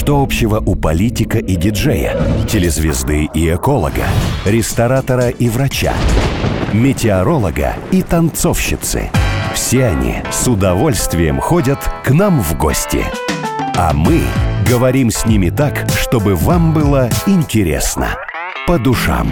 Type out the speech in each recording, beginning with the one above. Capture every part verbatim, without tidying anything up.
Что общего у политика и диджея, телезвезды и эколога, ресторатора и врача, метеоролога и танцовщицы? Все они с удовольствием ходят к нам в гости. А мы говорим с ними так, чтобы вам было интересно. По душам.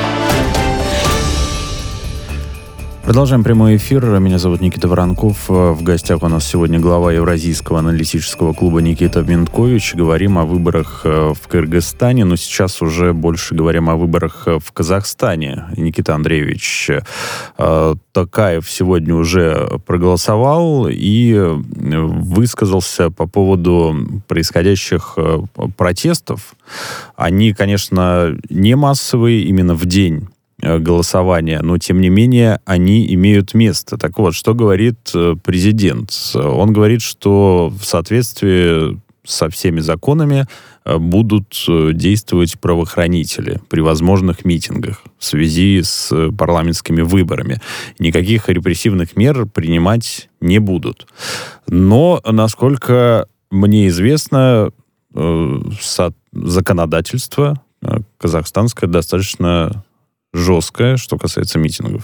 Продолжаем прямой эфир. Меня зовут Никита Воронков. В гостях у нас сегодня глава Евразийского аналитического клуба Никита Минткович. Говорим о выборах в Кыргызстане, но сейчас уже больше говорим о выборах в Казахстане. Никита Андреевич, Токаев сегодня уже проголосовал и высказался по поводу происходящих протестов. Они, конечно, не массовые именно в день голосования, но, тем не менее, они имеют место. Так вот, что говорит президент? Он говорит, что в соответствии со всеми законами будут действовать правоохранители при возможных митингах в связи с парламентскими выборами. Никаких репрессивных мер принимать не будут. Но, насколько мне известно, законодательство казахстанское достаточно жесткое, что касается митингов.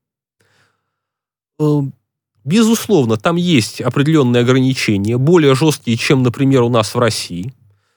Безусловно, там есть определенные ограничения, более жесткие, чем, например, у нас в России.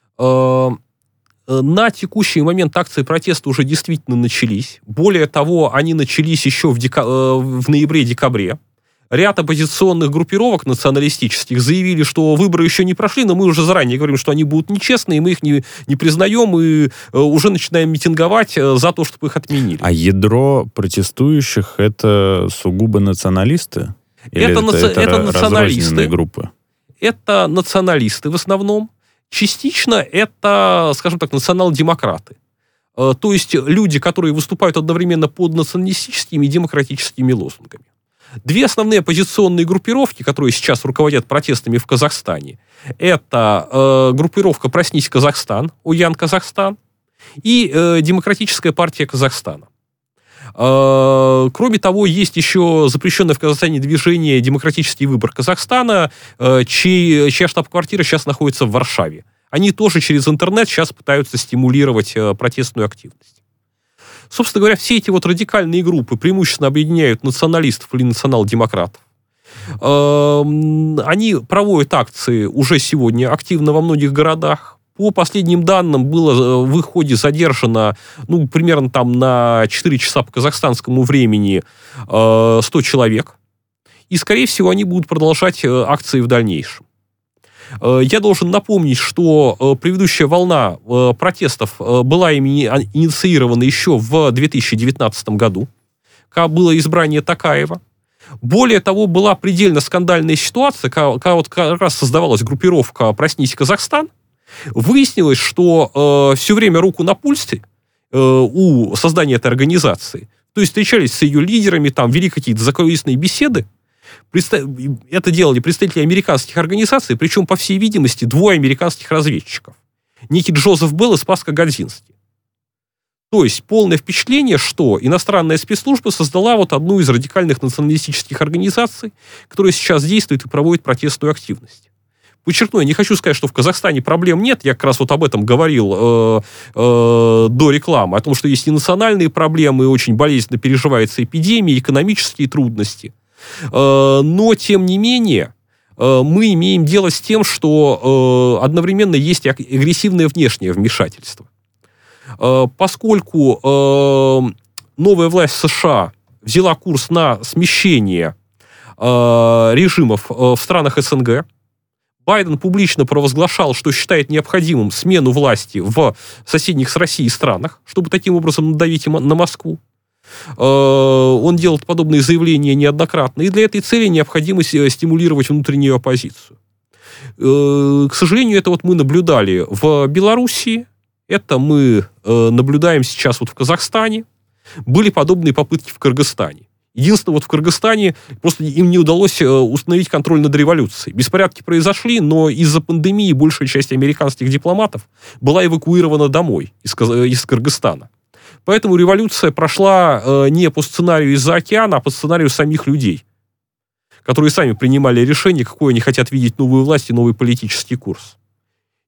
На текущий момент акции протеста уже действительно начались. Более того, они начались еще в, дека... в ноябре-декабре. Ряд оппозиционных группировок националистических заявили, что выборы еще не прошли, но мы уже заранее говорим, что они будут нечестные, мы их не, не признаем и уже начинаем митинговать за то, чтобы их отменили. А ядро протестующих — это сугубо националисты? Или это, это, это, это националисты. Группы? Это националисты в основном. Частично это, скажем так, национал-демократы. То есть люди, которые выступают одновременно под националистическими и демократическими лозунгами. Две основные оппозиционные группировки, которые сейчас руководят протестами в Казахстане, это э, группировка «Проснись, Казахстан», Уян Казахстан, и э, Демократическая партия Казахстана. Э, кроме того, есть еще запрещенное в Казахстане движение «Демократический выбор Казахстана», э, чей, чья штаб-квартира сейчас находится в Варшаве. Они тоже через интернет сейчас пытаются стимулировать э, протестную активность. Собственно говоря, все эти вот радикальные группы преимущественно объединяют националистов или национал-демократов. Они проводят акции уже сегодня активно во многих городах. По последним данным, было в их ходе задержано, ну, примерно там на четыре часа по казахстанскому времени сто человек. И, скорее всего, они будут продолжать акции в дальнейшем. Я должен напомнить, что предыдущая волна протестов была ими инициирована еще в две тысячи девятнадцатом году, когда было избрание Токаева. Более того, была предельно скандальная ситуация, когда вот как раз создавалась группировка «Проснись, Казахстан». Выяснилось, что все время руку на пульсе у создания этой организации, то есть встречались с ее лидерами, там вели какие-то закулисные беседы. Это делали представители американских организаций, причем, по всей видимости, двое американских разведчиков. Некий Джозеф Белл и Спаска Гадзинский. То есть полное впечатление, что иностранная спецслужба создала вот одну из радикальных националистических организаций, которая сейчас действует и проводит протестную активность. Подчеркну, я не хочу сказать, что в Казахстане проблем нет. Я как раз вот об этом говорил э, э, до рекламы, о том, что есть и национальные проблемы, и очень болезненно переживается эпидемия, экономические трудности. Но, тем не менее, мы имеем дело с тем, что одновременно есть и агрессивное внешнее вмешательство. Поскольку новая власть США взяла курс на смещение режимов в странах СНГ, Байден публично провозглашал, что считает необходимым смену власти в соседних с Россией странах, чтобы таким образом надавить на Москву. Он делал подобные заявления неоднократно, и для этой цели необходимо стимулировать внутреннюю оппозицию. К сожалению, это вот мы наблюдали в Белоруссии, это мы наблюдаем сейчас вот в Казахстане, были подобные попытки в Кыргызстане. Единственное, вот в Кыргызстане просто им не удалось установить контроль над революцией. Беспорядки произошли, но из-за пандемии большая часть американских дипломатов была эвакуирована домой из, из Кыргызстана. Поэтому революция прошла э, не по сценарию из-за океана, а по сценарию самих людей, которые сами принимали решение, какой они хотят видеть новую власть и новый политический курс.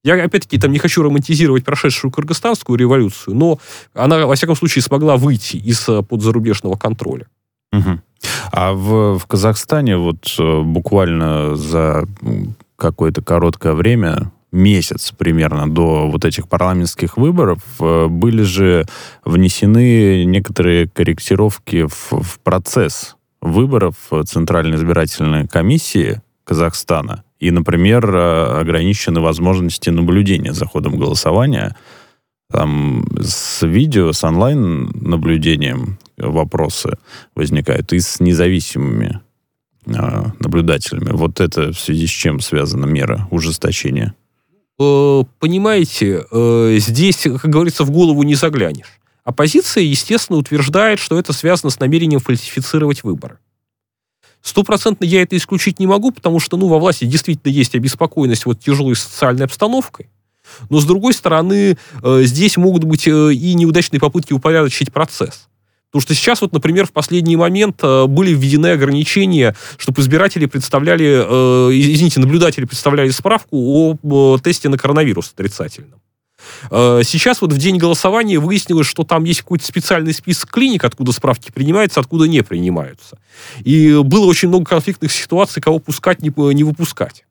Я, опять-таки, там не хочу романтизировать прошедшую кыргызстанскую революцию, но она, во всяком случае, смогла выйти из-под зарубежного контроля. Угу. А в, в Казахстане вот буквально за какое-то короткое время, месяц примерно до вот этих парламентских выборов, были же внесены некоторые корректировки в, в процесс выборов Центральной избирательной комиссии Казахстана. И, например, ограничены возможности наблюдения за ходом голосования. Там с видео, с онлайн-наблюдением вопросы возникают и с независимыми э, наблюдателями. Вот это в связи с чем связана мера ужесточения? Понимаете, здесь, как говорится, в голову не заглянешь. Оппозиция, естественно, утверждает, что это связано с намерением фальсифицировать выборы. Стопроцентно я это исключить не могу, потому что, ну, во власти действительно есть обеспокоенность вот тяжелой социальной обстановкой. Но, с другой стороны, э, здесь могут быть э, и неудачные попытки упорядочить процесс. Потому что сейчас, вот, например, в последний момент э, были введены ограничения, чтобы избиратели представляли, э, извините, наблюдатели представляли справку о, о тесте на коронавирус отрицательном. Сейчас вот в день голосования выяснилось, что там есть какой-то специальный список клиник, откуда справки принимаются, откуда не принимаются. И было очень много конфликтных ситуаций, кого пускать, не, не выпускать.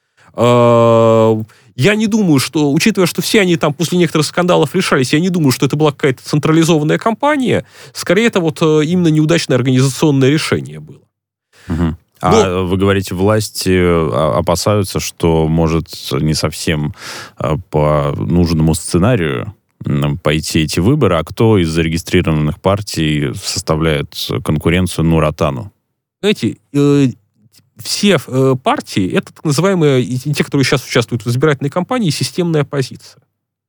Я не думаю, что, учитывая, что все они там после некоторых скандалов решались, я не думаю, что это была какая-то централизованная кампания. Скорее, это вот именно неудачное организационное решение было. Угу. А Но... вы говорите, власти опасаются, что может не совсем по нужному сценарию пойти эти выборы, а кто из зарегистрированных партий составляет конкуренцию Нур-Отану? Знаете, э, все э, партии, это так называемые, те, которые сейчас участвуют в избирательной кампании, системная оппозиция.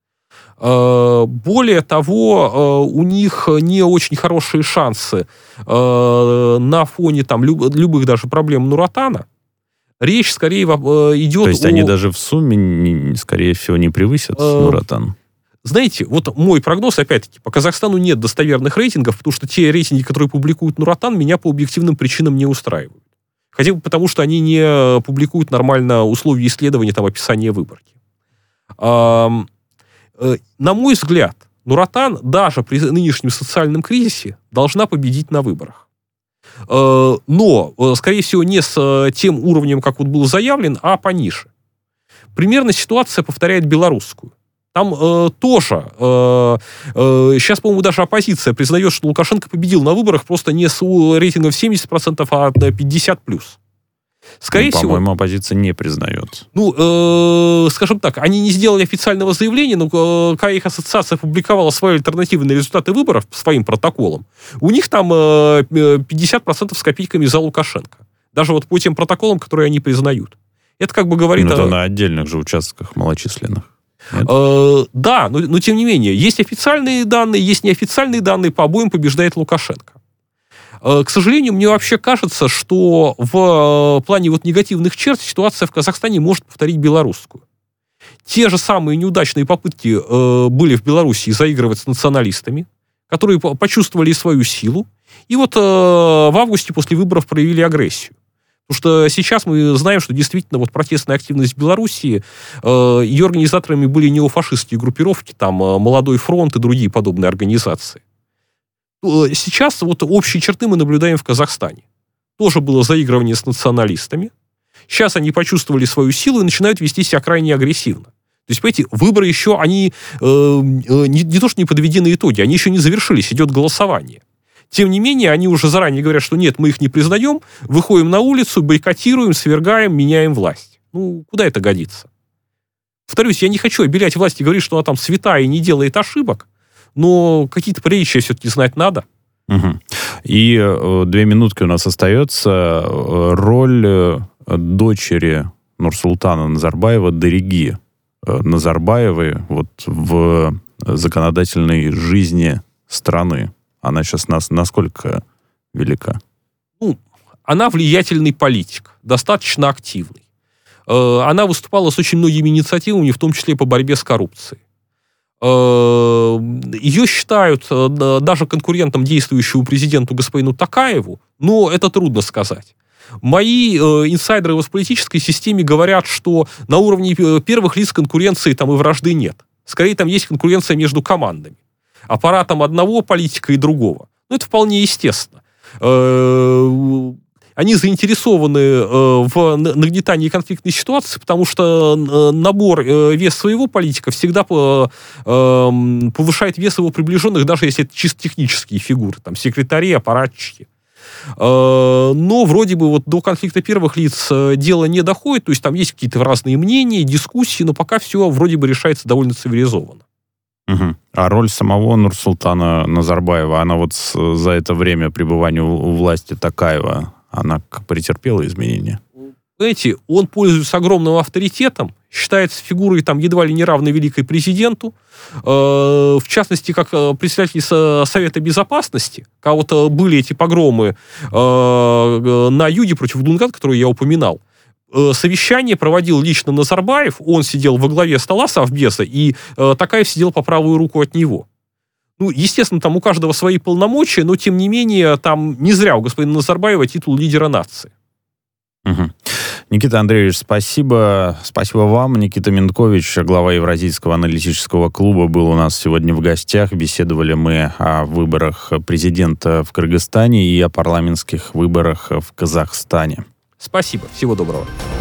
Э, более того, э, у них не очень хорошие шансы э, на фоне там, люб, любых даже проблем Нур-Отана. Речь скорее э, идет о... То есть о... они даже в сумме, не, скорее всего, не превысят э... Нур-Отан? Знаете, вот мой прогноз, опять-таки, по Казахстану нет достоверных рейтингов, потому что те рейтинги, которые публикуют Нур-Отан, меня по объективным причинам не устраивают. Хотя бы потому, что они не публикуют нормально условия исследования, там, описания выборки. На мой взгляд, Нур-Отан даже при нынешнем социальном кризисе должна победить на выборах. Но, скорее всего, не с тем уровнем, как вот был заявлен, а пониже. Примерно ситуация повторяет белорусскую. Там э, тоже, э, э, сейчас, по-моему, даже оппозиция признает, что Лукашенко победил на выборах просто не с рейтингом в семьдесят процентов, а на пятьдесят плюс. Скорее ну, всего... По-моему, оппозиция не признает. Ну, э, скажем так, они не сделали официального заявления, но э, когда их ассоциация опубликовала свои альтернативные результаты выборов по своим протоколам, у них там э, пятьдесят процентов с копейками за Лукашенко. Даже вот по тем протоколам, которые они признают. Это как бы говорит... Ну, это о... на отдельных же участках малочисленных. Э, да, но, но тем не менее, есть официальные данные, есть неофициальные данные, по обоим побеждает Лукашенко. Э, к сожалению, мне вообще кажется, что в э, плане вот негативных черт ситуация в Казахстане может повторить белорусскую. Те же самые неудачные попытки э, были в Белоруссии заигрывать с националистами, которые по- почувствовали свою силу, и вот э, в августе после выборов проявили агрессию. Потому что сейчас мы знаем, что действительно вот протестная активность в Белоруссии, э, ее организаторами были неофашистские группировки, там э, «Молодой фронт» и другие подобные организации. Э, сейчас вот общие черты мы наблюдаем в Казахстане. Тоже было заигрывание с националистами. Сейчас они почувствовали свою силу и начинают вести себя крайне агрессивно. То есть, понимаете, выборы еще, они э, не, не то что не подведены итоги, они еще не завершились, идет голосование. Тем не менее, они уже заранее говорят, что нет, мы их не признаем, выходим на улицу, бойкотируем, свергаем, меняем власть. Ну, куда это годится? Повторюсь, я не хочу обелять власть и говорить, что она там святая и не делает ошибок, но какие-то приличия все-таки знать надо. Угу. И э, две минутки у нас остается. Роль э, дочери Нурсултана Назарбаева, Дариги э, Назарбаевой, вот в законодательной жизни страны. Она сейчас нас насколько велика? Ну, она влиятельный политик, достаточно активный. Э, она выступала с очень многими инициативами, в том числе по борьбе с коррупцией. Э, ее считают э, даже конкурентом действующему президенту господину Токаеву, но это трудно сказать. Мои э, инсайдеры в политической системе говорят, что на уровне первых лиц конкуренции там и вражды нет. Скорее, там есть конкуренция между командами. Аппаратом одного политика и другого. Ну, это вполне естественно. Э, они заинтересованы э, в нагнетании конфликтной ситуации, потому что набор э, вес своего политика всегда по, э, повышает вес его приближенных, даже если это чисто технические фигуры, там, секретари, аппаратчики. Но вроде бы вот до конфликта первых лиц дело не доходит, то есть там есть какие-то разные мнения, дискуссии, но пока все вроде бы решается довольно цивилизованно. Угу. А роль самого Нурсултана Назарбаева, она вот с, за это время пребывания у, у власти Токаева, она претерпела изменения? Знаете, он пользуется огромным авторитетом, считается фигурой там едва ли не равной великой президенту, э, в частности, как председатель Совета Безопасности, когда вот были эти погромы э, на юге против Дунган, которые я упоминал, э, совещание проводил лично Назарбаев, он сидел во главе стола Совбеза, и э, Токаев сидел по правую руку от него. Ну, естественно, там у каждого свои полномочия, но, тем не менее, там не зря у господина Назарбаева титул лидера нации. Угу. Никита Андреевич, спасибо. Спасибо вам. Никита Минткович, глава Евразийского аналитического клуба, был у нас сегодня в гостях. Беседовали мы о выборах президента в Кыргызстане и о парламентских выборах в Казахстане. Спасибо. Всего доброго.